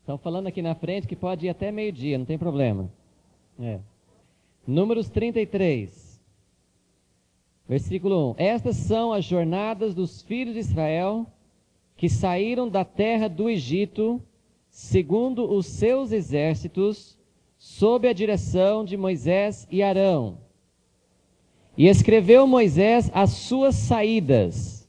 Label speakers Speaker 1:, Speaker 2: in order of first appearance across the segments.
Speaker 1: Estão falando aqui na frente que pode ir até meio-dia, não tem problema. Números 33, versículo 1. Estas são as jornadas dos filhos de Israel que saíram da terra do Egito, segundo os seus exércitos, sob a direção de Moisés e Arão. E escreveu Moisés as suas saídas,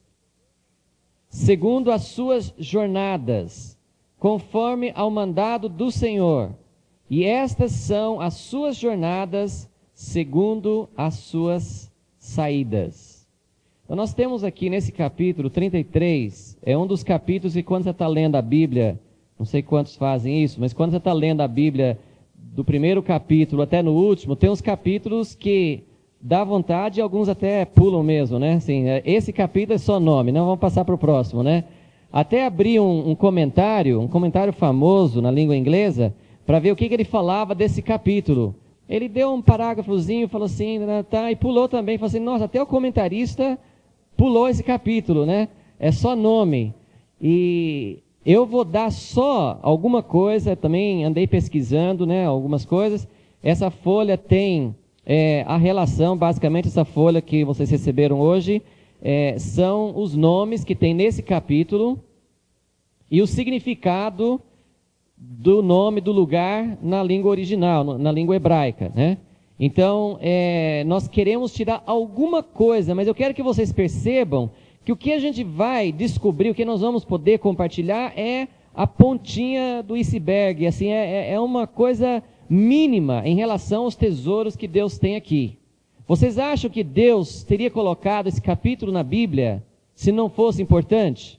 Speaker 1: segundo as suas jornadas, conforme ao mandado do Senhor. E estas são as suas jornadas, segundo as suas saídas. Então nós temos aqui nesse capítulo 33, é um dos capítulos que quando você está lendo a Bíblia, não sei quantos fazem isso, mas quando você está lendo a Bíblia do primeiro capítulo até no último, tem uns capítulos que dá vontade e alguns até pulam mesmo, né? Assim, esse capítulo é só nome, não vamos passar para o próximo, né? Até abri um comentário famoso na língua inglesa, para ver o que ele falava desse capítulo. Ele deu um parágrafozinho, falou assim, e pulou também, falou assim, nossa, até o comentarista pulou esse capítulo, né? É só nome. E eu vou dar só alguma coisa, também andei pesquisando, né, algumas coisas. Essa folha tem a relação, basicamente essa folha que vocês receberam hoje, são os nomes que tem nesse capítulo e o significado do nome do lugar na língua original, na língua hebraica, né? Então, nós queremos tirar alguma coisa, mas eu quero que vocês percebam que o que a gente vai descobrir, o que nós vamos poder compartilhar é a pontinha do iceberg, assim, é uma coisa mínima em relação aos tesouros que Deus tem aqui. Vocês acham que Deus teria colocado esse capítulo na Bíblia se não fosse importante?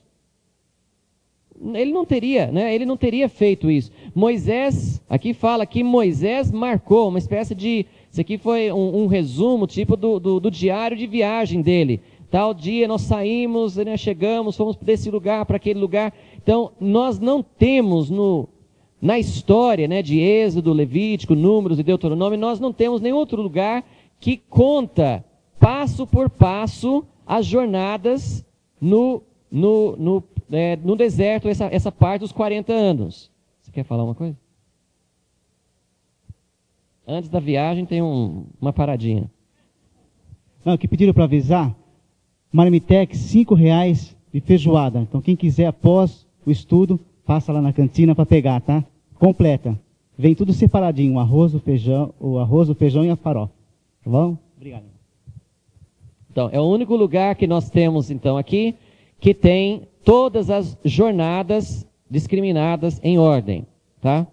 Speaker 1: Ele não teria, né? Ele não teria feito isso. Moisés, aqui fala que Moisés marcou uma espécie de... Isso aqui foi um resumo, tipo do diário de viagem dele. Tal dia nós saímos, né, chegamos, fomos desse lugar para aquele lugar. Então, nós não temos na história, né, de Êxodo, Levítico, Números e Deuteronômio, nós não temos nenhum outro lugar que conta, passo por passo, as jornadas no deserto, essa parte dos 40 anos. Você quer falar uma coisa? Antes da viagem tem uma paradinha.
Speaker 2: Não, que pediram para avisar, Marmitex, R$5 de feijoada. Então quem quiser após o estudo, passa lá na cantina para pegar, tá? Completa. Vem tudo separadinho, o arroz, o feijão e a farofa. Tá bom? Obrigado.
Speaker 1: Então, é o único lugar que nós temos, então, aqui, que tem todas as jornadas discriminadas em ordem, tá?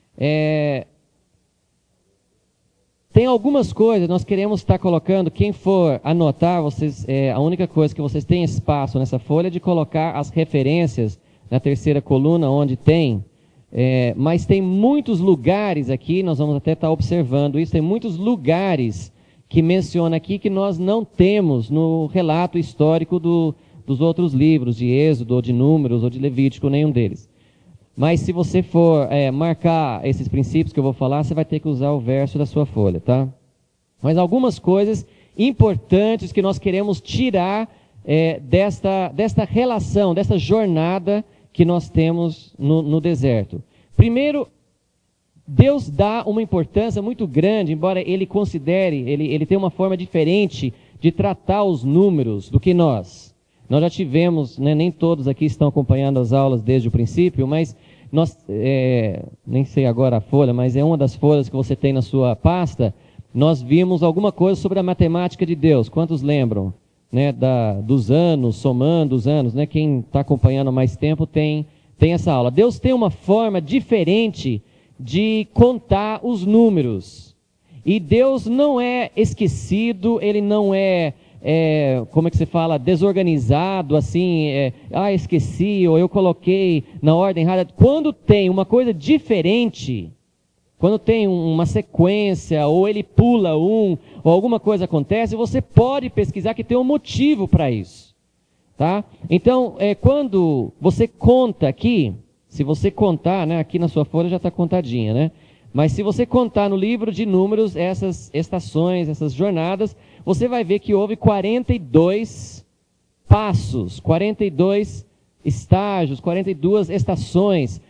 Speaker 1: Tem algumas coisas, nós queremos estar colocando, quem for anotar, a única coisa que vocês têm espaço nessa folha é de colocar as referências na terceira coluna, onde tem, mas tem muitos lugares aqui, nós vamos até estar observando isso, tem muitos lugares que menciona aqui que nós não temos no relato histórico dos outros livros, de Êxodo, ou de Números, ou de Levítico, nenhum deles. Mas se você for marcar esses princípios que eu vou falar, você vai ter que usar o verso da sua folha, tá? Mas algumas coisas importantes que nós queremos tirar desta relação, desta jornada que nós temos no deserto. Primeiro, Deus dá uma importância muito grande, embora ele considere, ele tem uma forma diferente de tratar os números do que nós. Nós já tivemos, né, nem todos aqui estão acompanhando as aulas desde o princípio, mas nós, nem sei agora a folha, mas é uma das folhas que você tem na sua pasta, nós vimos alguma coisa sobre a matemática de Deus. Quantos lembram? Né, dos anos, somando os anos, né? Quem está acompanhando há mais tempo tem essa aula. Deus tem uma forma diferente de contar os números. E Deus não é esquecido, ele não como é que se fala, desorganizado, assim, esqueci, ou eu coloquei na ordem errada. Quando tem uma coisa diferente, quando tem uma sequência, ou ele pula ou alguma coisa acontece, você pode pesquisar que tem um motivo para isso, tá? Então, quando você conta aqui, se você contar, né, aqui na sua folha já está contadinha, né? Mas se você contar no livro de Números essas estações, essas jornadas, você vai ver que houve 42 passos, 42 estágios, 42 estações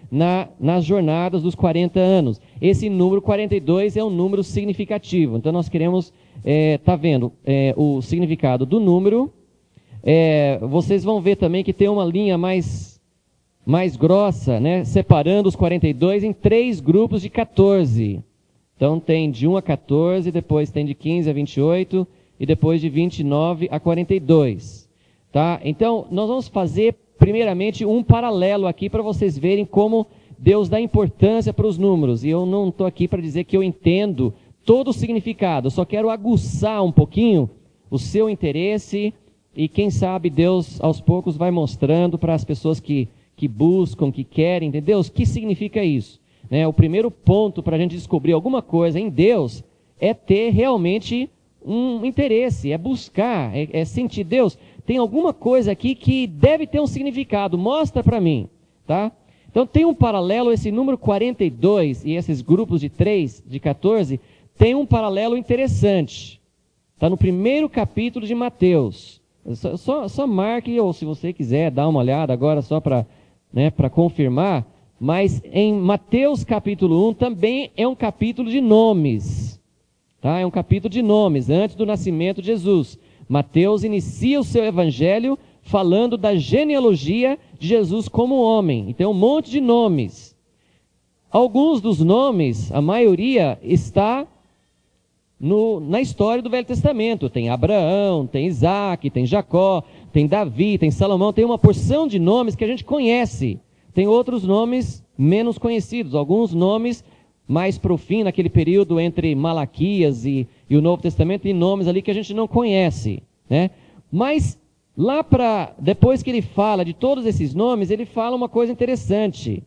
Speaker 1: nas jornadas dos 40 anos. Esse número 42 é um número significativo. Então nós queremos, tá vendo o significado do número. Vocês vão ver também que tem uma linha mais grossa, né, separando os 42 em 3 grupos de 14. Então tem de 1 a 14, depois tem de 15 a 28 e depois de 29 a 42. Tá? Então nós vamos fazer primeiramente um paralelo aqui para vocês verem como Deus dá importância para os números. E eu não estou aqui para dizer que eu entendo todo o significado, eu só quero aguçar um pouquinho o seu interesse e quem sabe Deus aos poucos vai mostrando para as pessoas que buscam, que querem entender Deus, o que significa isso. Né? O primeiro ponto para a gente descobrir alguma coisa em Deus é ter realmente um interesse, é buscar, é sentir Deus. Tem alguma coisa aqui que deve ter um significado, mostra para mim, tá? Então tem um paralelo, esse número 42 e esses grupos de 3, de 14, tem um paralelo interessante. Está no primeiro capítulo de Mateus. Só marque, ou se você quiser dar uma olhada agora só para confirmar, mas em Mateus capítulo 1 também é um capítulo de nomes. Tá? É um capítulo de nomes, antes do nascimento de Jesus. Mateus inicia o seu evangelho falando da genealogia de Jesus como homem. Então, um monte de nomes. Alguns dos nomes, a maioria, está na história do Velho Testamento. Tem Abraão, tem Isaac, tem Jacó, tem Davi, tem Salomão. Tem uma porção de nomes que a gente conhece. Tem outros nomes menos conhecidos. Alguns nomes mais para o fim, naquele período entre Malaquias e o Novo Testamento, tem nomes ali que a gente não conhece, né? Mas lá depois que ele fala de todos esses nomes, ele fala uma coisa interessante.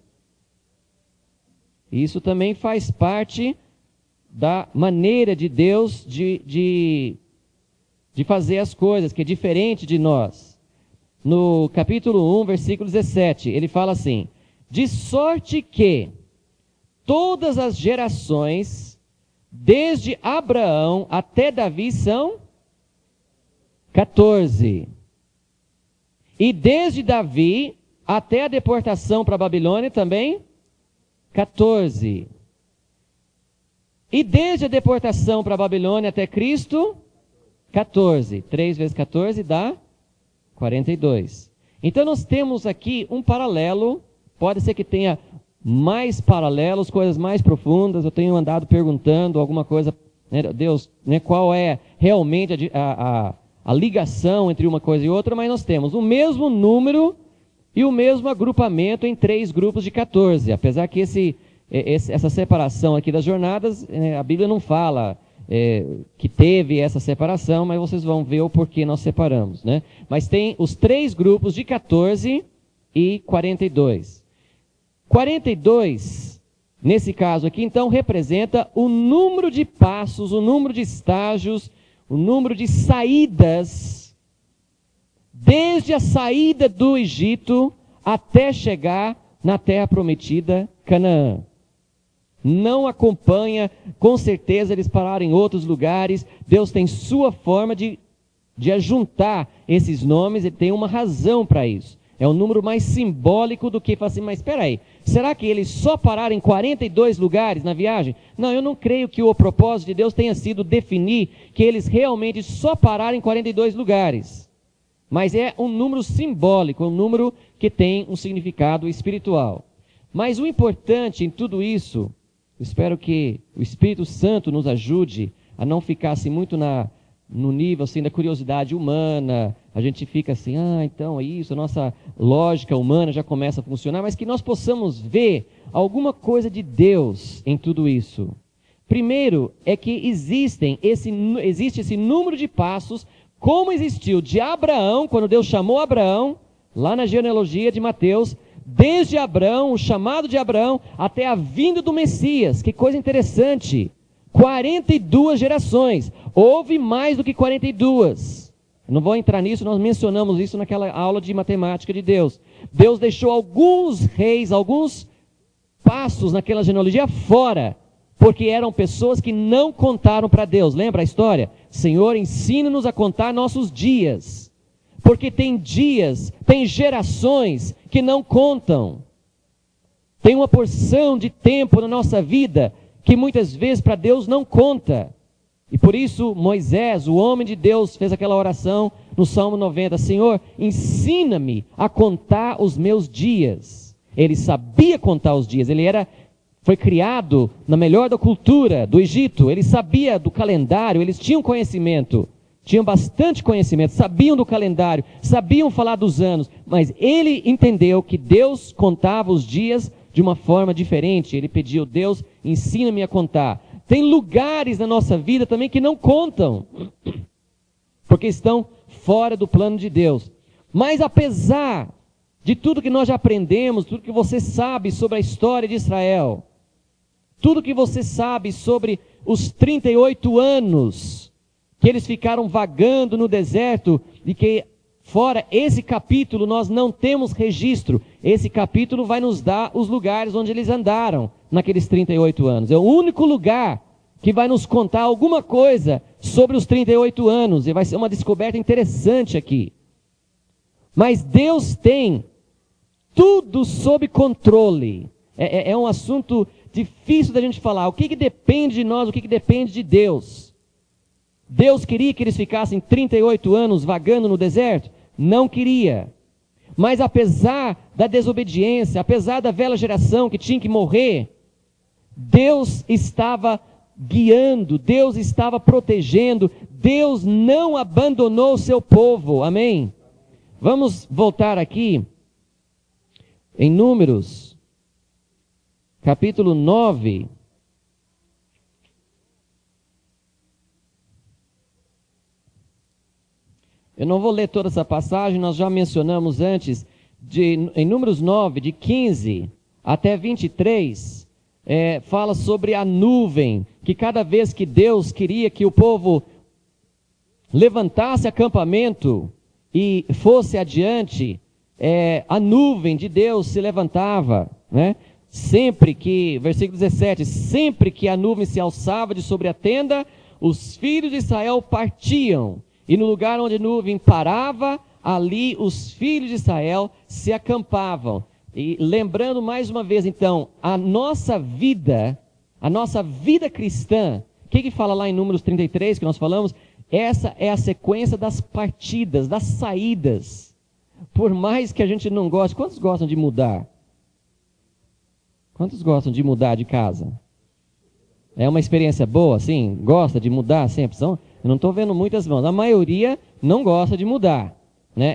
Speaker 1: Isso também faz parte da maneira de Deus de fazer as coisas, que é diferente de nós. No capítulo 1, versículo 17, ele fala assim: de sorte que todas as gerações, desde Abraão até Davi, são 14. E desde Davi até a deportação para a Babilônia também, 14. E desde a deportação para a Babilônia até Cristo, 14. 3 vezes 14 dá 42. Então nós temos aqui um paralelo, pode ser que tenha mais paralelos, coisas mais profundas. Eu tenho andado perguntando alguma coisa, né, Deus, né, qual é realmente a ligação entre uma coisa e outra, mas nós temos o mesmo número e o mesmo agrupamento em 3 grupos de 14, apesar que essa separação aqui das jornadas, a Bíblia não fala que teve essa separação, mas vocês vão ver o porquê nós separamos, né? Mas tem os 3 grupos de 14 e 42. 42, nesse caso aqui, então, representa o número de passos, o número de estágios, o número de saídas, desde a saída do Egito até chegar na terra prometida, Canaã. Não acompanha, com certeza eles pararam em outros lugares. Deus tem sua forma de ajuntar esses nomes, ele tem uma razão para isso. É um número mais simbólico do que falar assim, mas espera aí, será que eles só pararam em 42 lugares na viagem? Não, eu não creio que o propósito de Deus tenha sido definir que eles realmente só pararam em 42 lugares. Mas é um número simbólico, um número que tem um significado espiritual. Mas o importante em tudo isso, eu espero que o Espírito Santo nos ajude a não ficar assim muito no nível assim, da curiosidade humana. A gente fica assim, então é isso, a nossa lógica humana já começa a funcionar, mas que nós possamos ver alguma coisa de Deus em tudo isso. Primeiro é que existe esse número de passos, como existiu de Abraão, quando Deus chamou Abraão, lá na genealogia de Mateus, desde Abraão, o chamado de Abraão, até a vinda do Messias. Que coisa interessante! 42 gerações. Houve mais do que 42. Não vou entrar nisso, nós mencionamos isso naquela aula de matemática de Deus. Deus deixou alguns reis, alguns passos naquela genealogia fora, porque eram pessoas que não contaram para Deus. Lembra a história? Senhor, ensina-nos a contar nossos dias, porque tem dias, tem gerações que não contam. Tem uma porção de tempo na nossa vida que muitas vezes para Deus não conta. E por isso Moisés, o homem de Deus, fez aquela oração no Salmo 90. Senhor, ensina-me a contar os meus dias. Ele sabia contar os dias. Foi criado na melhor da cultura do Egito. Ele sabia do calendário, eles tinham conhecimento. Tinham bastante conhecimento, sabiam do calendário, sabiam falar dos anos. Mas ele entendeu que Deus contava os dias de uma forma diferente. Ele pediu, Deus, ensina-me a contar. Tem lugares na nossa vida também que não contam, porque estão fora do plano de Deus. Mas apesar de tudo que nós já aprendemos, tudo que você sabe sobre a história de Israel, tudo que você sabe sobre os 38 anos que eles ficaram vagando no deserto, e que fora esse capítulo nós não temos registro. Esse capítulo vai nos dar os lugares onde eles andaram naqueles 38 anos. É o único lugar que vai nos contar alguma coisa sobre os 38 anos. E vai ser uma descoberta interessante aqui. Mas Deus tem tudo sob controle. É um assunto difícil da gente falar. O que depende de nós, o que depende de Deus? Deus queria que eles ficassem 38 anos vagando no deserto? Não queria. Mas apesar da desobediência, apesar da velha geração que tinha que morrer, Deus estava guiando, Deus estava protegendo, Deus não abandonou o seu povo. Amém? Vamos voltar aqui em Números, capítulo 9. Eu não vou ler toda essa passagem, nós já mencionamos antes, em Números 9, de 15 até 23, fala sobre a nuvem, que cada vez que Deus queria que o povo levantasse acampamento e fosse adiante, a nuvem de Deus se levantava, né? Sempre que, versículo 17, sempre que a nuvem se alçava de sobre a tenda, os filhos de Israel partiam. E no lugar onde a nuvem parava, ali os filhos de Israel se acampavam. E lembrando mais uma vez, então, a nossa vida cristã, o que fala lá em Números 33, que nós falamos? Essa é a sequência das partidas, das saídas. Por mais que a gente não goste, quantos gostam de mudar? Quantos gostam de mudar de casa? É uma experiência boa, sim? Gosta de mudar sempre? Eu não estou vendo muitas mãos. A maioria não gosta de mudar, né?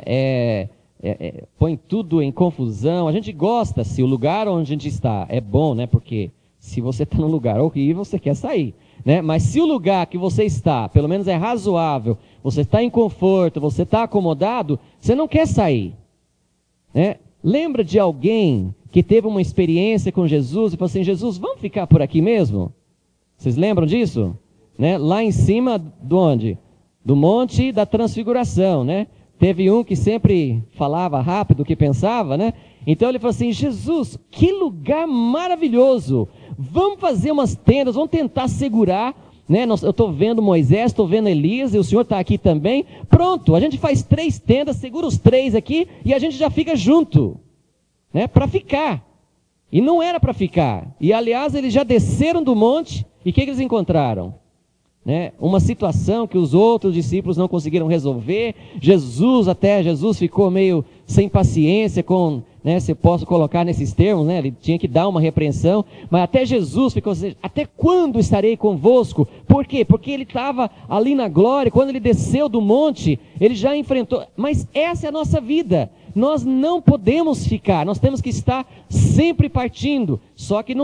Speaker 1: Põe tudo em confusão. A gente gosta se o lugar onde a gente está é bom, né? Porque se você está num lugar horrível, você quer sair, né? Mas se o lugar que você está, pelo menos é razoável, você está em conforto, você está acomodado, você não quer sair, né? Lembra de alguém que teve uma experiência com Jesus e falou assim, Jesus, vamos ficar por aqui mesmo? Vocês lembram disso? Né? Lá em cima, de onde? Do Monte da Transfiguração, né? Teve um que sempre falava rápido o que pensava, né? Então ele falou assim, Jesus, que lugar maravilhoso! Vamos fazer umas tendas, vamos tentar segurar, né? Eu estou vendo Moisés, estou vendo Elias, e o Senhor está aqui também. Pronto, a gente faz 3 tendas, segura os 3 aqui, e a gente já fica junto, né? Para ficar. E não era para ficar. E aliás, eles já desceram do monte, e o que eles encontraram? Né? Uma situação que os outros discípulos não conseguiram resolver. Jesus ficou meio sem paciência com, né, se eu posso colocar nesses termos, né, ele tinha que dar uma repreensão, mas até Jesus ficou assim, até quando estarei convosco? Por quê? Porque ele estava ali na glória, quando ele desceu do monte, ele já enfrentou, mas essa é a nossa vida, nós não podemos ficar, nós temos que estar sempre partindo, só que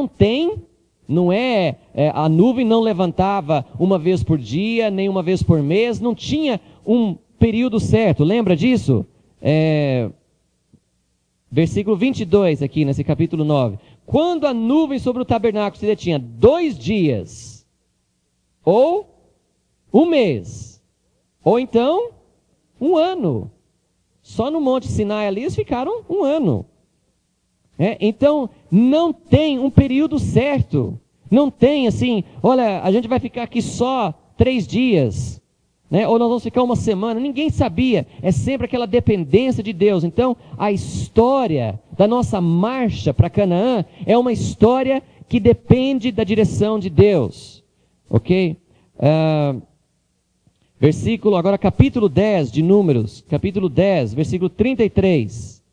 Speaker 1: a nuvem não levantava uma vez por dia, nem uma vez por mês, não tinha um período certo, lembra disso? Versículo 22 aqui nesse capítulo 9. Quando a nuvem sobre o tabernáculo se detinha 2 dias, ou 1 mês, ou então 1 ano. Só no Monte Sinai ali eles ficaram 1 ano. Então não tem um período certo. Não tem assim, olha, a gente vai ficar aqui só 3 dias. né? Ou nós vamos ficar uma semana. Ninguém sabia. É sempre aquela dependência de Deus. Então, a história da nossa marcha para Canaã é uma história que depende da direção de Deus. Ok? Agora capítulo 10 de Números, capítulo 10, versículo 33.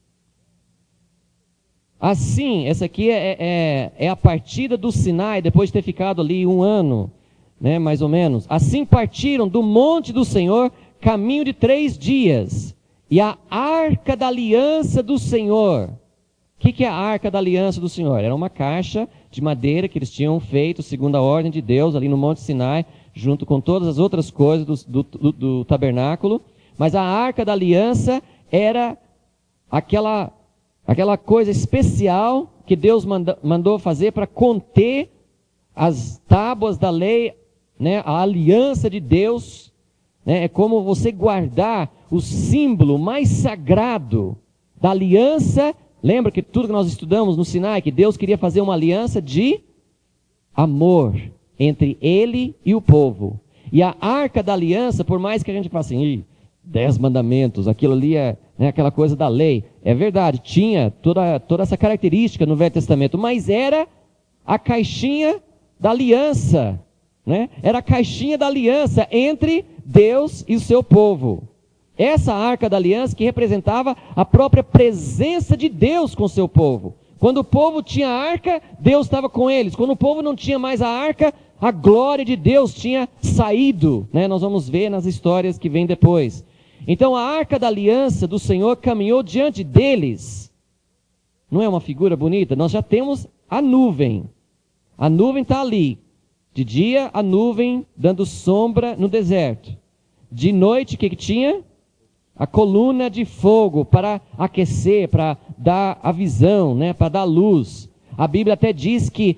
Speaker 1: Assim, essa aqui é a partida do Sinai, depois de ter ficado ali 1 ano, né, mais ou menos. Assim partiram do monte do Senhor, caminho de 3 dias, e a arca da aliança do Senhor. O que é a arca da aliança do Senhor? Era uma caixa de madeira que eles tinham feito segundo a ordem de Deus, ali no monte Sinai, junto com todas as outras coisas do tabernáculo. Mas a arca da aliança era aquela coisa especial que Deus mandou fazer para conter as tábuas da lei, né, a aliança de Deus, né, é como você guardar o símbolo mais sagrado da aliança. Lembra que tudo que nós estudamos no Sinai, que Deus queria fazer uma aliança de amor entre Ele e o povo. E a arca da aliança, por mais que a gente fale assim, 10 mandamentos, aquilo ali é, né, aquela coisa da lei. É verdade, tinha toda essa característica no Velho Testamento, mas era a caixinha da aliança, né? Era a caixinha da aliança entre Deus e o seu povo. Essa arca da aliança que representava a própria presença de Deus com o seu povo. Quando o povo tinha a arca, Deus estava com eles. Quando o povo não tinha mais a arca, a glória de Deus tinha saído, né? Nós vamos ver nas histórias que vêm depois. Então a arca da aliança do Senhor caminhou diante deles. Não é uma figura bonita? Nós já temos a nuvem. A nuvem está ali. De dia, a nuvem dando sombra no deserto. De noite, o que tinha? A coluna de fogo para aquecer, para dar a visão, né? Para dar luz. A Bíblia até diz que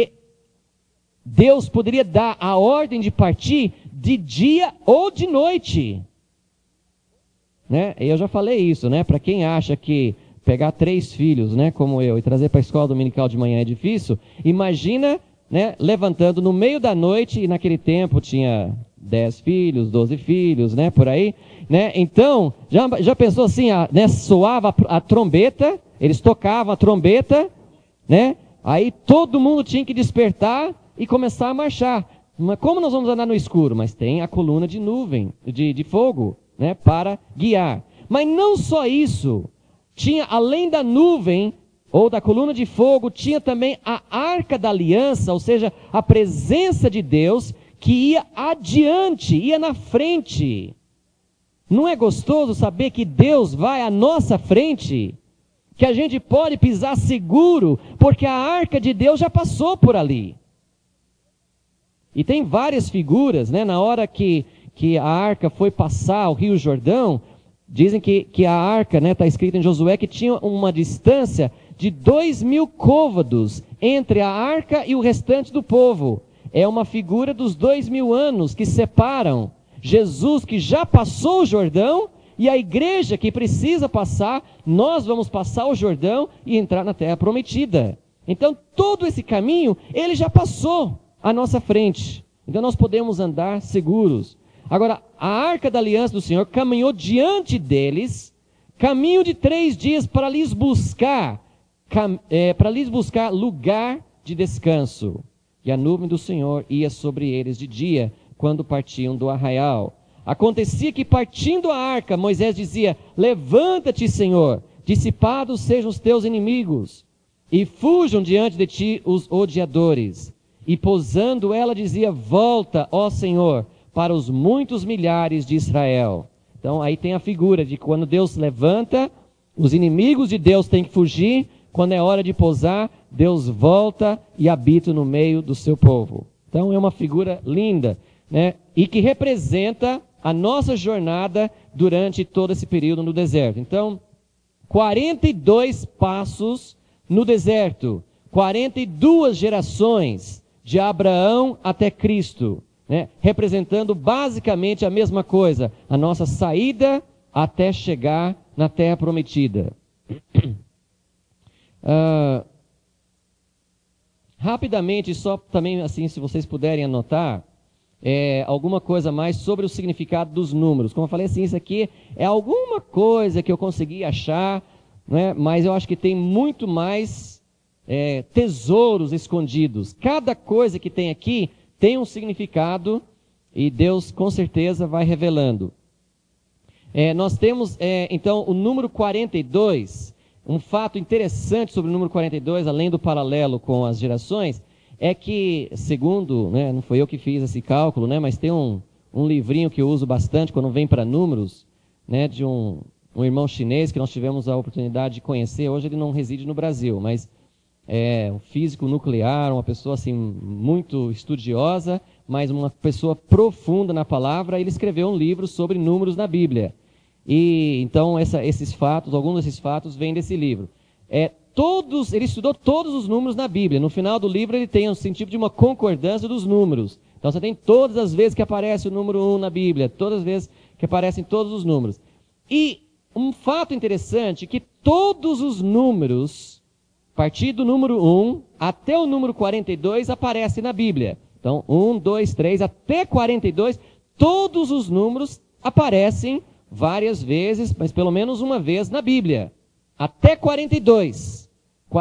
Speaker 1: Deus poderia dar a ordem de partir de dia ou de noite. Né? Eu já falei isso, né? Para quem acha que pegar 3 filhos, né, como eu, e trazer para a escola dominical de manhã é difícil, imagina, né, levantando no meio da noite, e naquele tempo tinha 10 filhos, 12 filhos, né, por aí, né? Então, já pensou assim, né, soava a trombeta, eles tocavam a trombeta, né? Aí todo mundo tinha que despertar e começar a marchar. Mas como nós vamos andar no escuro? Mas tem a coluna de nuvem, de fogo, né, para guiar. Mas não só isso, tinha além da nuvem ou da coluna de fogo, tinha também a arca da aliança, ou seja, a presença de Deus que ia adiante, ia na frente. Não é gostoso saber que Deus vai à nossa frente? Que a gente pode pisar seguro, porque a arca de Deus já passou por ali. E tem várias figuras, né? Na hora que a arca foi passar o Rio Jordão, dizem que a arca, né, está escrito em Josué, que tinha uma distância de 2.000 côvados entre a arca e o restante do povo. É uma figura dos 2.000 anos que separam Jesus, que já passou o Jordão, e a igreja que precisa passar. Nós vamos passar o Jordão e entrar na terra prometida. Então todo esse caminho, ele já passou à nossa frente. Então nós podemos andar seguros. Agora, a arca da aliança do Senhor caminhou diante deles, caminho de 3 dias para lhes buscar lugar de descanso. E a nuvem do Senhor ia sobre eles de dia, quando partiam do arraial. Acontecia que, partindo a arca, Moisés dizia: levanta-te, Senhor, dissipados sejam os teus inimigos, e fujam diante de ti os odiadores. E pousando ela dizia: volta, ó Senhor, para os muitos milhares de Israel. Então aí tem a figura de quando Deus levanta, os inimigos de Deus têm que fugir. Quando é hora de pousar, Deus volta e habita no meio do seu povo. Então é uma figura linda, né? E que representa a nossa jornada durante todo esse período no deserto. Então, 42 passos no deserto, 42 gerações de Abraão até Cristo, né? Representando basicamente a mesma coisa, a nossa saída até chegar na terra prometida. Rapidamente, só também assim, se vocês puderem anotar, alguma coisa mais sobre o significado dos números. Como eu falei assim, isso aqui é alguma coisa que eu consegui achar, né? Mas eu acho que tem muito mais tesouros escondidos. Cada coisa que tem aqui tem um significado e Deus com certeza vai revelando. Nós temos, então, o número 42. Um fato interessante sobre o número 42, além do paralelo com as gerações, é que, segundo, né, não foi eu que fiz esse cálculo, né, mas tem um livrinho que eu uso bastante quando vem para números, né, de um irmão chinês que nós tivemos a oportunidade de conhecer. Hoje ele não reside no Brasil, mas é um físico nuclear, uma pessoa assim muito estudiosa, mas uma pessoa profunda na palavra. Ele escreveu um livro sobre números na Bíblia. E então esses fatos, alguns desses fatos vêm desse livro. Ele estudou todos os números na Bíblia. No final do livro ele tem um sentido de uma concordância dos números. Então você tem todas as vezes que aparece o número 1 na Bíblia, todas as vezes que aparecem todos os números. E um fato interessante é que todos os números, a partir do número 1 até o número 42, aparecem na Bíblia. Então 1, 2, 3 até 42, todos os números aparecem várias vezes, mas pelo menos uma vez na Bíblia. Até 42.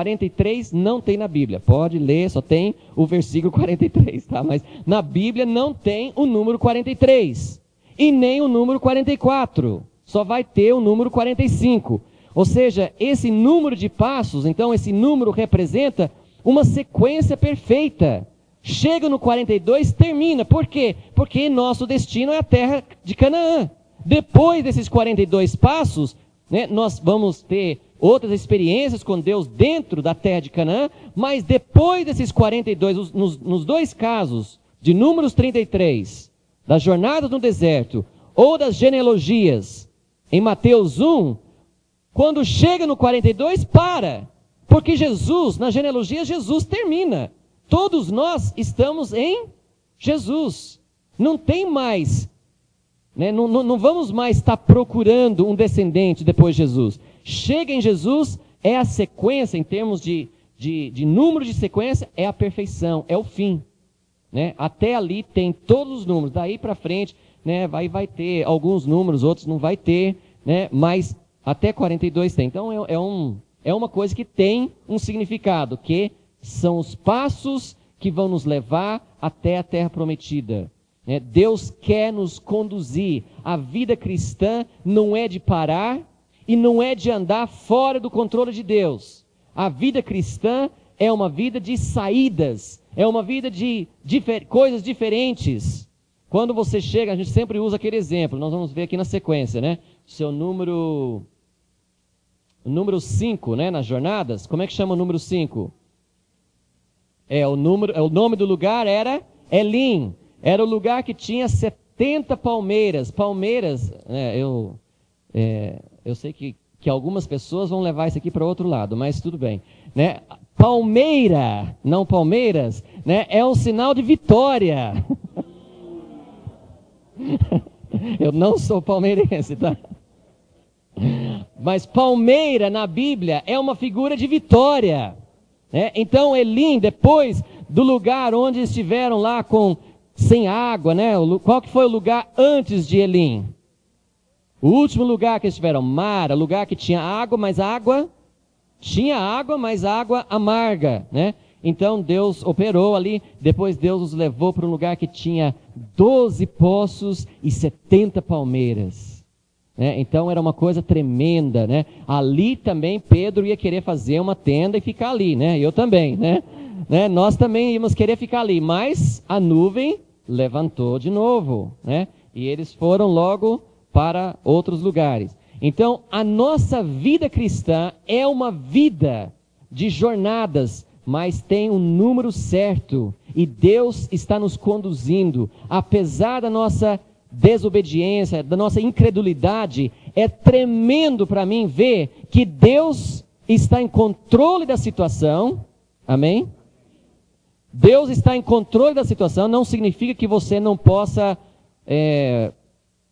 Speaker 1: 43 não tem na Bíblia. Pode ler, só tem o versículo 43, tá? Mas na Bíblia não tem o número 43. E nem o número 44. Só vai ter o número 45. Ou seja, esse número de passos, então esse número representa uma sequência perfeita. Chega no 42, termina. Por quê? Porque nosso destino é a terra de Canaã. Depois desses 42 passos, né, nós vamos ter outras experiências com Deus dentro da terra de Canaã, mas depois desses 42, nos dois casos, de Números 33, das jornadas no deserto, ou das genealogias, em Mateus 1, quando chega no 42, para. Porque Jesus, na genealogia, Jesus termina. Todos nós estamos em Jesus. Não tem mais, né, não vamos mais estar procurando um descendente depois de Jesus. Chega em Jesus, é a sequência, em termos de número de sequência, é a perfeição, é o fim. Né? Até ali tem todos os números, daí para frente, né, vai ter alguns números, outros não vai ter, né, mas até 42 tem. Então é uma coisa que tem um significado, que são os passos que vão nos levar até a terra prometida. Deus quer nos conduzir. A vida cristã não é de parar e não é de andar fora do controle de Deus. A vida cristã é uma vida de saídas, é uma vida de coisas diferentes. Quando você chega, a gente sempre usa aquele exemplo, nós vamos ver aqui na sequência, né? Seu número 5, né, nas jornadas, como é que chama o número 5? O nome do lugar era Elim. Era o lugar que tinha 70 palmeiras. Palmeiras, eu sei que algumas pessoas vão levar isso aqui para outro lado, mas tudo bem. Né? Palmeira, não palmeiras, né? É um sinal de vitória. Eu não sou palmeirense, tá? Mas palmeira na Bíblia é uma figura de vitória. Né? Então Elim, depois do lugar onde estiveram lá sem água, né? Qual que foi o lugar antes de Elim? O último lugar que eles tiveram, Mara, lugar que tinha água, mas água amarga, né? Então Deus operou ali, depois Deus os levou para um lugar que tinha 12 poços e 70 palmeiras. Né? Então era uma coisa tremenda, né? Ali também Pedro ia querer fazer uma tenda e ficar ali, né? Eu também, né? Nós também íamos querer ficar ali, mas a nuvem levantou de novo, né? E eles foram logo para outros lugares. Então, a nossa vida cristã é uma vida de jornadas, mas tem um número certo. E Deus está nos conduzindo. Apesar da nossa desobediência, da nossa incredulidade, é tremendo para mim ver que Deus está em controle da situação. Amém? Deus está em controle da situação, não significa que você não possa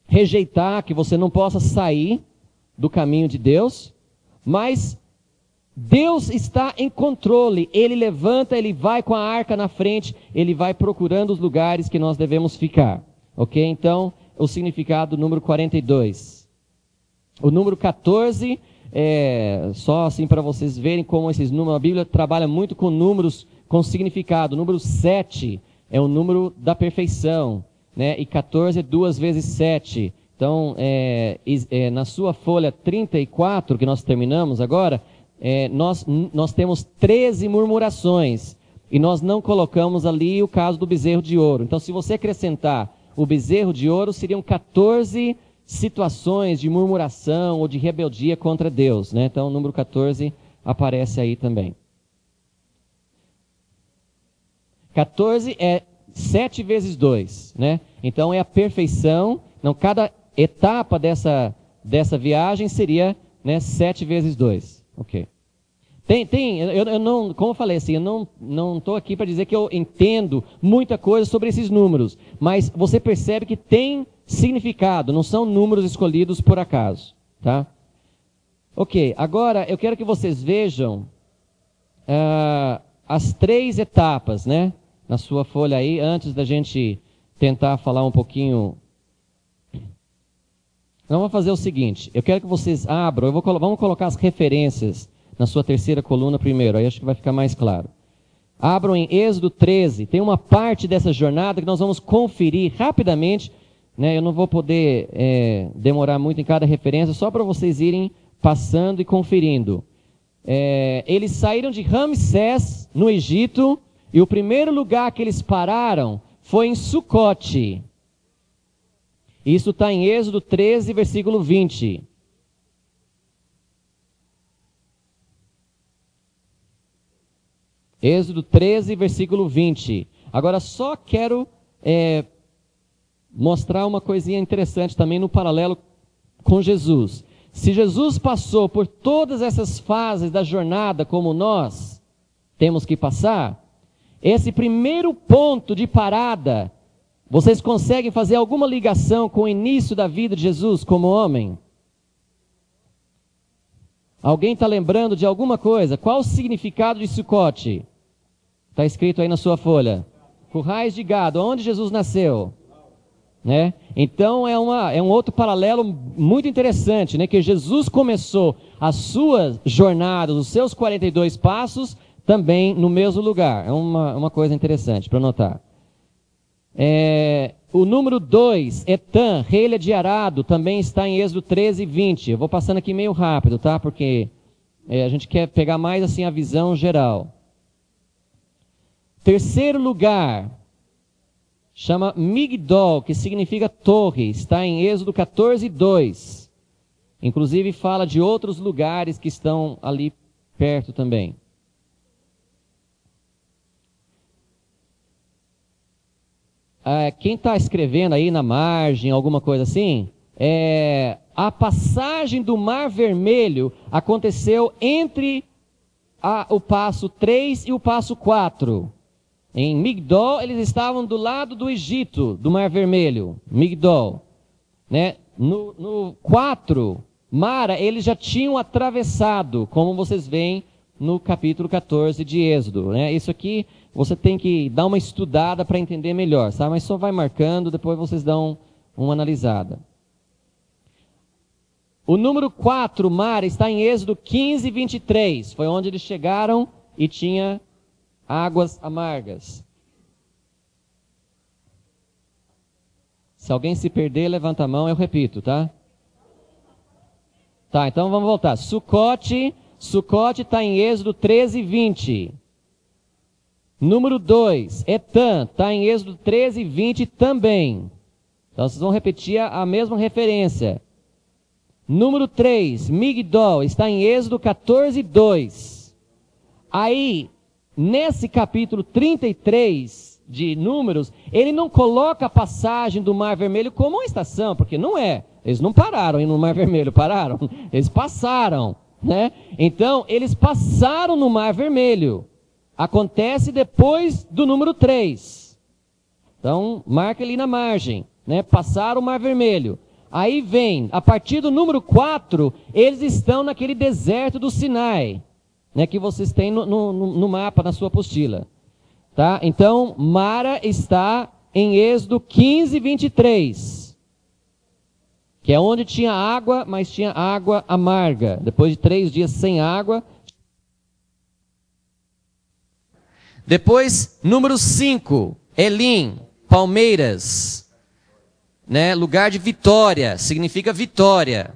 Speaker 1: rejeitar, que você não possa sair do caminho de Deus, mas Deus está em controle, Ele levanta, Ele vai com a arca na frente, Ele vai procurando os lugares que nós devemos ficar. Ok? Então, o significado do número 42. O número 14, só assim para vocês verem como esses números, a Bíblia trabalha muito com números com significado. O número 7 é o número da perfeição, né? E 14 é 2 vezes 7. Então, na sua folha 34, que nós terminamos agora, nós temos 13 murmurações, e nós não colocamos ali o caso do bezerro de ouro. Então, se você acrescentar o bezerro de ouro, seriam 14 situações de murmuração ou de rebeldia contra Deus, né? Então, o número 14 aparece aí também. 14 é 7 vezes 2, né? Então, é a perfeição. Então, cada etapa dessa viagem seria, né, 7 vezes 2. Ok. Eu não, como eu falei assim, eu não estou aqui para dizer que eu entendo muita coisa sobre esses números, mas você percebe que tem significado, não são números escolhidos por acaso, tá? Ok, agora eu quero que vocês vejam as 3 etapas, né? Na sua folha aí, antes da gente tentar falar um pouquinho. Nós vamos fazer o seguinte, eu quero que vocês abram, vamos colocar as referências na sua terceira coluna primeiro, aí acho que vai ficar mais claro. Abram em Êxodo 13, tem uma parte dessa jornada que nós vamos conferir rapidamente, né? Eu não vou poder demorar muito em cada referência, só para vocês irem passando e conferindo. Eles saíram de Ramsés, no Egito, e o primeiro lugar que eles pararam foi em Sucote. Isso está em Êxodo 13, versículo 20. Êxodo 13, versículo 20. Agora, só quero mostrar uma coisinha interessante também no paralelo com Jesus. Se Jesus passou por todas essas fases da jornada como nós temos que passar, esse primeiro ponto de parada, vocês conseguem fazer alguma ligação com o início da vida de Jesus como homem? Alguém está lembrando de alguma coisa? Qual o significado de Sucote? Está escrito aí na sua folha. Currais de gado. Onde Jesus nasceu? Né? Então é um outro paralelo muito interessante, né? Que Jesus começou a sua jornada, os seus 42 passos, também no mesmo lugar. É uma coisa interessante para notar. O número 2, Etã, relha de arado, também está em Êxodo 13, 20. Eu vou passando aqui meio rápido, tá? Porque a gente quer pegar mais assim a visão geral. Terceiro lugar, chama Migdol, que significa torre, está em Êxodo 14, 2. Inclusive fala de outros lugares que estão ali perto também. Quem está escrevendo aí na margem, alguma coisa assim, a passagem do Mar Vermelho aconteceu entre o passo 3 e o passo 4. Em Migdol, eles estavam do lado do Egito, do Mar Vermelho, Migdol. Né? No 4, Mara, eles já tinham atravessado, como vocês veem no capítulo 14 de Êxodo. Né? Isso aqui você tem que dar uma estudada para entender melhor, sabe? Mas só vai marcando, depois vocês dão uma analisada. O número 4, Mara, está em Êxodo 15, 23. Foi onde eles chegaram e tinha águas amargas. Se alguém se perder, levanta a mão, eu repito, tá? Tá, então vamos voltar. Sucote está em Êxodo 13, 20. Número 2, Etã, está em Êxodo 13, 20 também. Então vocês vão repetir a mesma referência. Número 3, Migdol, está em Êxodo 14, 2. Aí, nesse capítulo 33 de Números, ele não coloca a passagem do Mar Vermelho como uma estação, porque não é. Eles não pararam aí no Mar Vermelho, pararam? Eles passaram, né? Então, eles passaram no Mar Vermelho. Acontece depois do número 3. Então, marca ali na margem, né? Passaram o Mar Vermelho. Aí vem, a partir do número 4, eles estão naquele deserto do Sinai. né, que vocês têm no mapa, na sua apostila. Tá? Então, Mara está em Êxodo 15, 23. Que é onde tinha água, mas tinha água amarga. Depois de 3 dias sem água. Depois, número 5, Elim, palmeiras. Né? Lugar de vitória, significa vitória.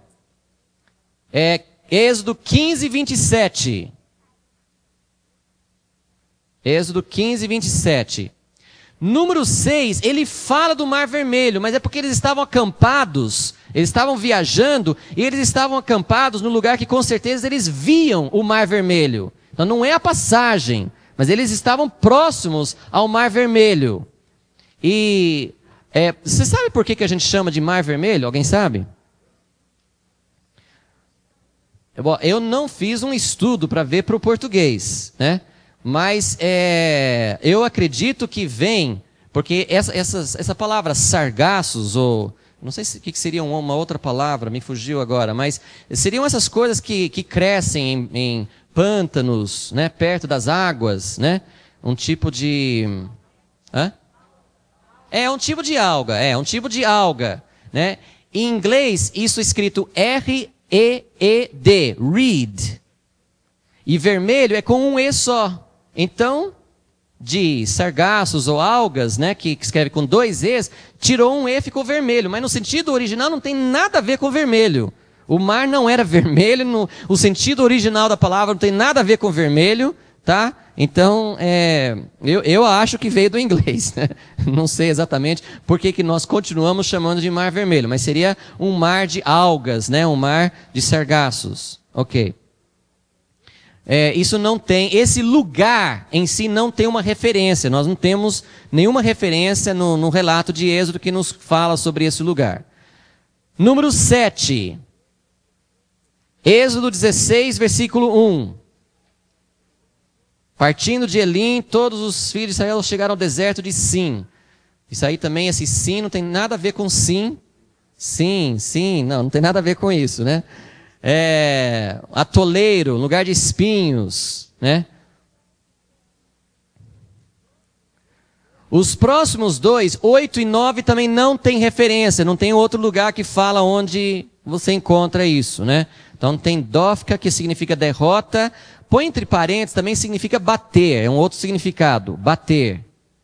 Speaker 1: Êxodo 15, 27. Êxodo 15, 27. Número 6, ele fala do Mar Vermelho, mas é porque eles estavam acampados, eles estavam viajando, e eles estavam acampados no lugar que com certeza eles viam o Mar Vermelho. Então não é a passagem, mas eles estavam próximos ao Mar Vermelho. E você sabe por que a gente chama de Mar Vermelho? Alguém sabe? Eu não fiz um estudo para ver para o português, né? Mas eu acredito que vem, porque essa palavra sargassos, ou não sei o que seria uma outra palavra, me fugiu agora, mas seriam essas coisas que crescem em pântanos, né, perto das águas, né? Um tipo de... um tipo de alga, um tipo de alga, né? Em inglês, isso é escrito R-E-E-D, reed. E vermelho é com um E só. Então, de sargassos ou algas, né, que escreve com 2 E's, tirou um E, ficou vermelho. Mas no sentido original não tem nada a ver com vermelho. O mar não era vermelho, o sentido original da palavra não tem nada a ver com vermelho, tá? Então, eu acho que veio do inglês, né? Não sei exatamente por que nós continuamos chamando de mar vermelho, mas seria um mar de algas, né? Um mar de sargassos. Ok. Isso não tem, esse lugar em si não tem uma referência, nós não temos nenhuma referência no relato de Êxodo que nos fala sobre esse lugar. Número 7, Êxodo 16, versículo 1. Partindo de Elim, todos os filhos de Israel chegaram ao deserto de Sim. Isso aí também, esse Sim não tem nada a ver com Sim. Sim, não tem nada a ver com isso, né? Atoleiro, lugar de espinhos, né? Os próximos 2, 8 e 9, também não tem referência, não tem outro lugar que fala onde você encontra isso, né? Então tem Dofka, que significa derrota, põe entre parênteses, também significa bater, é um outro significado, bater.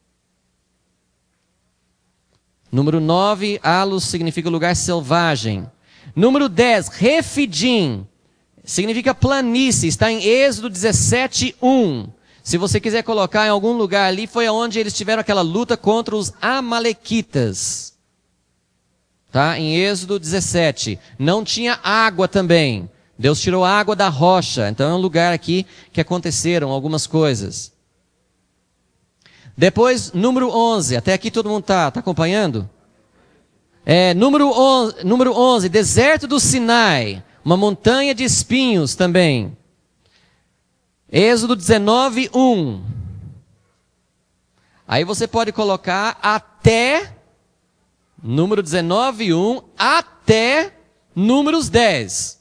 Speaker 1: Número 9, Alos, significa lugar selvagem. Número 10, Refidim, significa planície, está em Êxodo 17, 1. Se você quiser colocar em algum lugar ali, foi onde eles tiveram aquela luta contra os amalequitas. Tá? Em Êxodo 17. Não tinha água também. Deus tirou a água da rocha. Então é um lugar aqui que aconteceram algumas coisas. Depois, número 11. Até aqui todo mundo tá acompanhando? Número 11, deserto do Sinai, uma montanha de espinhos também. Êxodo 19, 1. Aí você pode colocar até, número 19, 1, até números 10.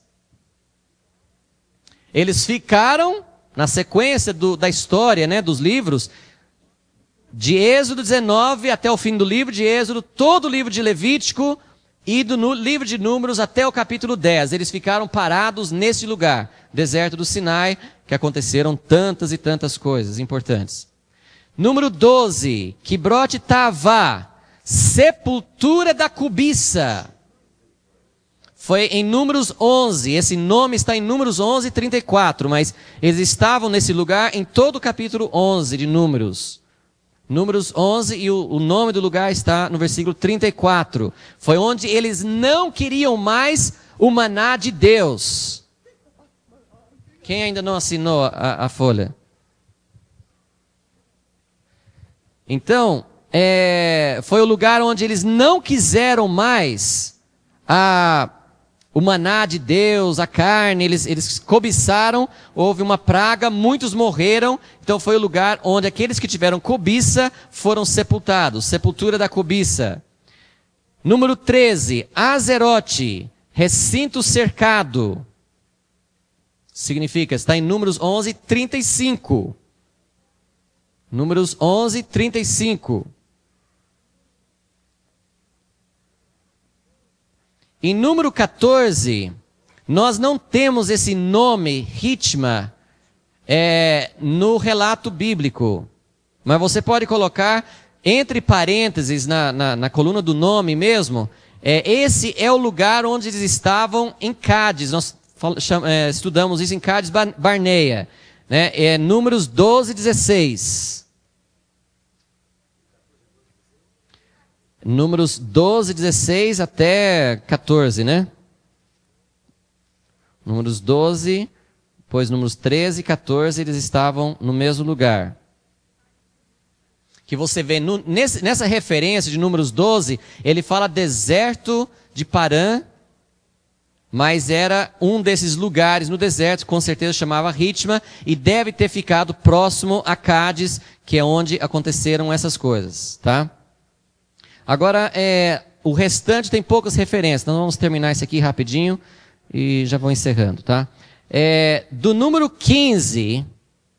Speaker 1: Eles ficaram, na sequência da história, né, dos livros, de Êxodo 19 até o fim do livro de Êxodo, todo o livro de Levítico e do livro de Números até o capítulo 10. Eles ficaram parados nesse lugar, deserto do Sinai, que aconteceram tantas e tantas coisas importantes. Número 12, Quibrote Tavá, sepultura da cobiça. Foi em Números 11, esse nome está em Números 11 e 34, mas eles estavam nesse lugar em todo o capítulo 11 de Números. Números 11 e o nome do lugar está no versículo 34. Foi onde eles não queriam mais o maná de Deus. Quem ainda não assinou a folha? Então, foi o lugar onde eles não quiseram mais o maná de Deus, a carne, eles cobiçaram, houve uma praga, muitos morreram, então foi o lugar onde aqueles que tiveram cobiça foram sepultados, sepultura da cobiça. Número 13, Azerote, recinto cercado. significa, está em Números 11, 35. Números 11, 35. Em número 14, nós não temos esse nome, Ritma, no relato bíblico. Mas você pode colocar entre parênteses, na coluna do nome mesmo, esse é o lugar onde eles estavam em Cádiz. Nós estudamos isso em Cádiz Barneia. Né? Números 12, 16. Números 12, 16 até 14, né? Números 12, depois números 13 e 14, eles estavam no mesmo lugar. Que você vê nessa referência de Números 12, ele fala deserto de Parã, mas era um desses lugares no deserto, com certeza chamava Ritma, e deve ter ficado próximo a Cádiz, que é onde aconteceram essas coisas, tá? Agora, o restante tem poucas referências, então vamos terminar isso aqui rapidinho e já vou encerrando, tá? Do número 15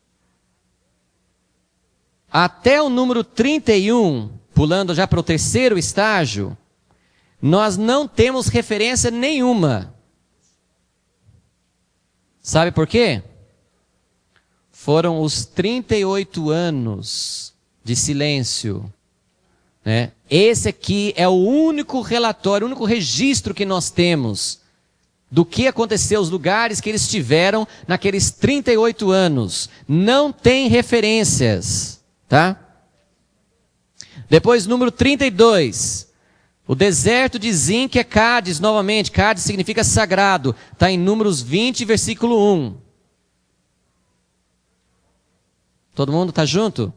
Speaker 1: até o número 31, pulando já para o terceiro estágio, nós não temos referência nenhuma. Sabe por quê? Foram os 38 anos de silêncio. Né? Esse aqui é o único relatório, o único registro que nós temos do que aconteceu, os lugares que eles estiveram naqueles 38 anos. Não tem referências, tá? Depois, número 32. O deserto de Zin, que é Cádiz, novamente. Cádiz significa sagrado. Está em Números 20, versículo 1. Todo mundo está junto?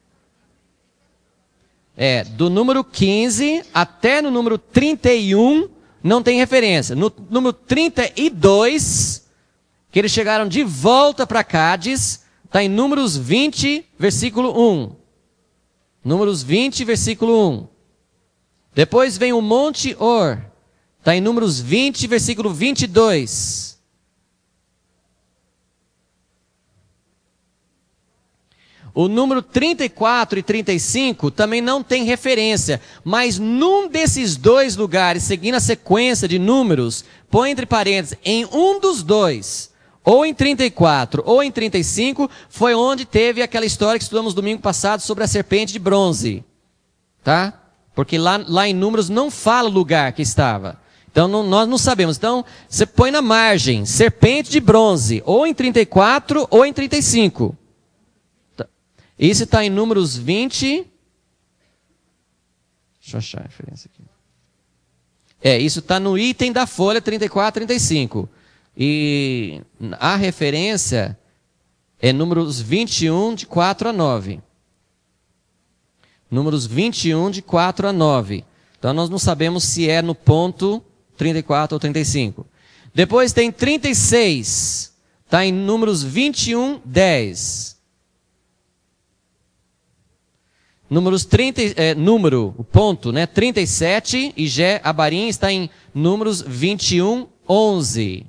Speaker 1: Do número 15 até no número 31, não tem referência. No número 32, que eles chegaram de volta para Cádiz, está em Números 20, versículo 1. Números 20, versículo 1. Depois vem o Monte Or, está em Números 20, versículo 22. O número 34 e 35 também não tem referência, mas num desses dois lugares, seguindo a sequência de números, põe entre parênteses, em um dos dois, ou em 34 ou em 35, foi onde teve aquela história que estudamos domingo passado sobre a serpente de bronze. Tá? Porque lá em números não fala o lugar que estava. Então nós não sabemos. Então você põe na margem, serpente de bronze, ou em 34 ou em 35. Isso está em Números 20. Deixa eu achar a referência aqui. Isso está no item da folha 34, 35. E a referência é Números 21, de 4 a 9. Números 21, de 4 a 9. Então nós não sabemos se é no ponto 34 ou 35. Depois tem 36. Está em Números 21, 10. O ponto, né? 37, e Gé Abarim está em Números 21, 11.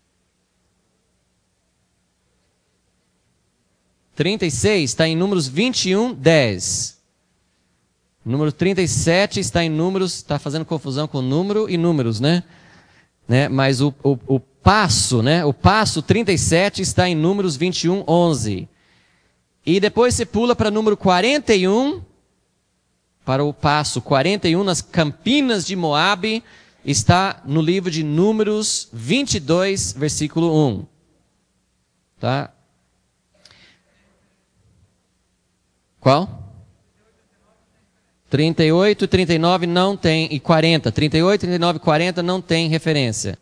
Speaker 1: 36 está em Números 21, 10. Número 37 está em Números, está fazendo confusão com número e números, né? Mas o passo, né? O passo 37 está em Números 21, 11. E depois você pula para número 41, para o passo 41, nas Campinas de Moabe, está no livro de Números 22, versículo 1. Tá? Qual? 38 e 39 não tem, e 40. 38, 39 e 40 não tem referência.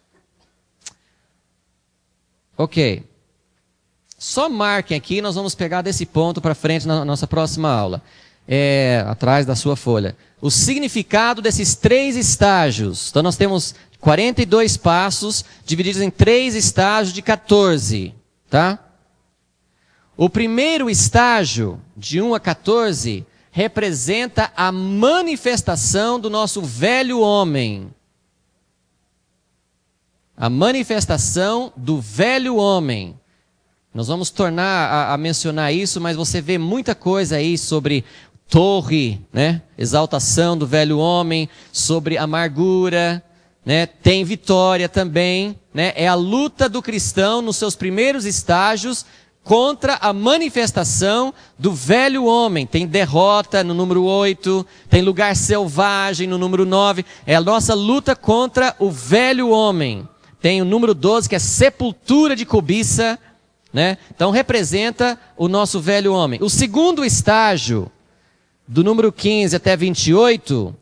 Speaker 1: Ok. Só marquem aqui, nós vamos pegar desse ponto para frente na nossa próxima aula. Atrás da sua folha. O significado desses 3 estágios. Então nós temos 42 passos, divididos em 3 estágios de 14. Tá? O primeiro estágio, de 1 a 14, representa a manifestação do nosso velho homem. A manifestação do velho homem. Nós vamos tornar a mencionar isso, mas você vê muita coisa aí sobre torre, né? Exaltação do velho homem, sobre amargura, né? Tem vitória também, né? É a luta do cristão nos seus primeiros estágios contra a manifestação do velho homem. Tem derrota no número 8, tem lugar selvagem no número 9. É a nossa luta contra o velho homem. Tem o número 12, que é sepultura de cobiça, né? Então representa o nosso velho homem. O segundo estágio, do número 15 até 28,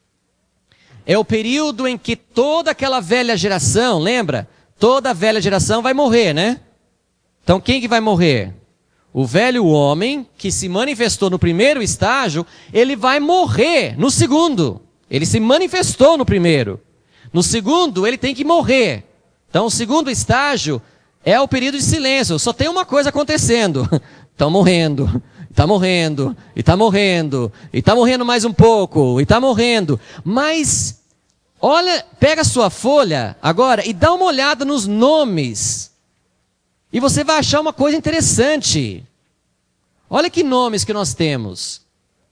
Speaker 1: é o período em que toda aquela velha geração, lembra? Toda a velha geração vai morrer, né? Então quem que vai morrer? O velho homem que se manifestou no primeiro estágio, ele vai morrer no segundo. Ele se manifestou no primeiro. No segundo, ele tem que morrer. Então o segundo estágio é o período de silêncio. Só tem uma coisa acontecendo. Estão morrendo. Está morrendo. E está morrendo. E está morrendo mais um pouco. E está morrendo. Mas, olha, pega a sua folha agora e dá uma olhada nos nomes. E você vai achar uma coisa interessante. Olha que nomes que nós temos.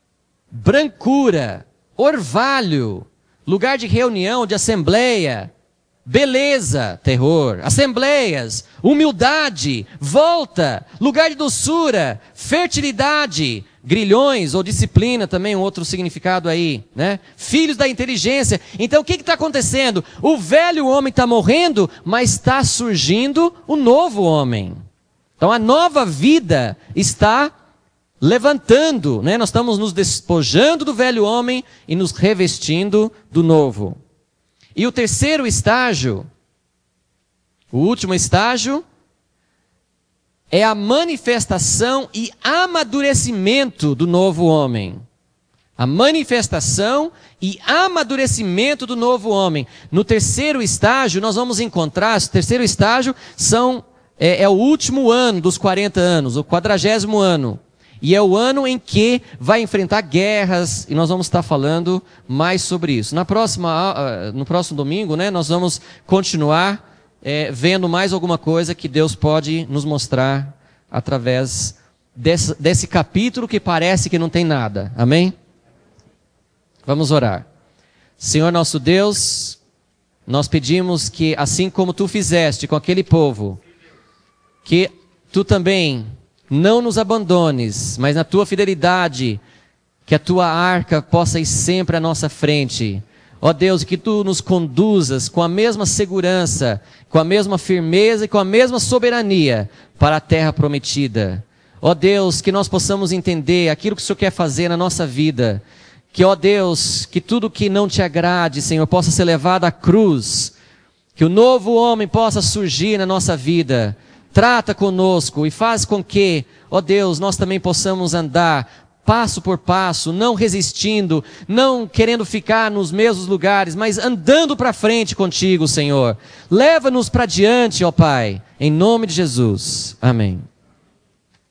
Speaker 1: Brancura, orvalho, lugar de reunião, de assembleia, beleza, terror, assembleias, humildade, volta, lugar de doçura, fertilidade, grilhões ou disciplina, também um outro significado aí, né? Filhos da inteligência. Então o que está acontecendo? O velho homem está morrendo, mas está surgindo o novo homem. Então a nova vida está levantando, né? Nós estamos nos despojando do velho homem e nos revestindo do novo. E o terceiro estágio, o último estágio, é a manifestação e amadurecimento do novo homem. A manifestação e amadurecimento do novo homem. No terceiro estágio, nós vamos encontrar, o terceiro estágio é o último ano dos 40 anos, o 40º ano. E é o ano em que vai enfrentar guerras, e nós vamos estar falando mais sobre isso. No próximo domingo, né, nós vamos continuar vendo mais alguma coisa que Deus pode nos mostrar através desse capítulo que parece que não tem nada. Amém? Vamos orar. Senhor nosso Deus, nós pedimos que, assim como Tu fizeste com aquele povo, que Tu também não nos abandones, mas na Tua fidelidade, que a Tua arca possa ir sempre à nossa frente. Ó Deus, que Tu nos conduzas com a mesma segurança, com a mesma firmeza e com a mesma soberania para a terra prometida. Ó Deus, que nós possamos entender aquilo que o Senhor quer fazer na nossa vida. Que, ó Deus, que tudo que não Te agrade, Senhor, possa ser levado à cruz. Que o novo homem possa surgir na nossa vida. Trata conosco e faz com que, ó Deus, nós também possamos andar passo por passo, não resistindo, não querendo ficar nos mesmos lugares, mas andando para frente contigo, Senhor. Leva-nos para diante, ó Pai, em nome de Jesus. Amém.